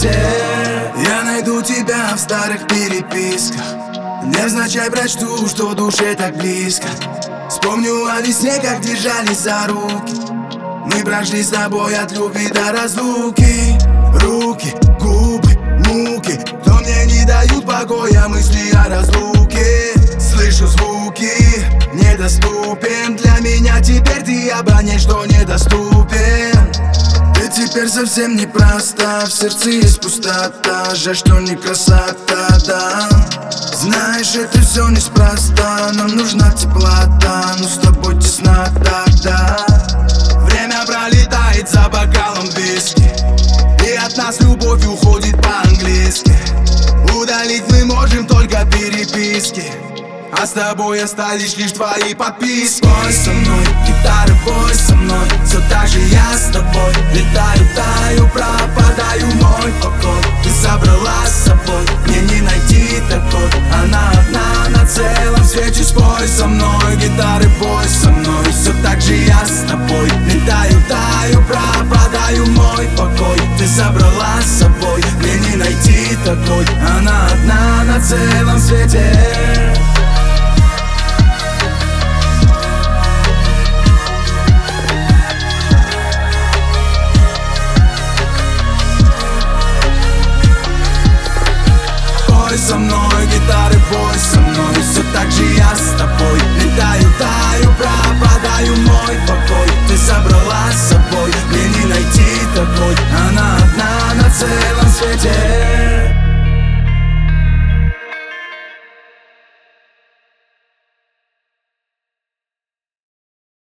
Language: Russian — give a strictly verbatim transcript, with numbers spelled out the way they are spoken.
свете. Я найду тебя в старых переписках, невзначай прочту, что душе так близко. Вспомню о весне, как держались за руки. Мы прошли с тобой от любви до разлуки. Руки, губы, муки, но мне не дают покоя мысли о разлуке. Слышу звуки, недоступен для меня теперь ты абонент, что недоступен. Ты теперь совсем непроста, в сердце есть пустота. Жаль, что не красота, да. Знаешь, это все неспроста, нам нужна теплота, но с тобой теснота, да. Время пролетает за бокалом виски, и от нас любовь уходит по-английски. Удалить мы можем только переписки, а с тобой остались лишь твои подписки. Пой со мной, гитары, пой со мной, все так же я с тобой. Летаю, таю, пропадаю, мой покой. Ты собрала с собой, мне не найти такой. Она одна на целом свете. Спой со мной, гитары, пой со мной, все так же я с тобой. Летаю, таю, пропадаю, мой покой. Ты собрала с собой, мне не найти такой. Она одна на целом свете. Пой со мной, гитары, пой со мной, все так же я с тобой.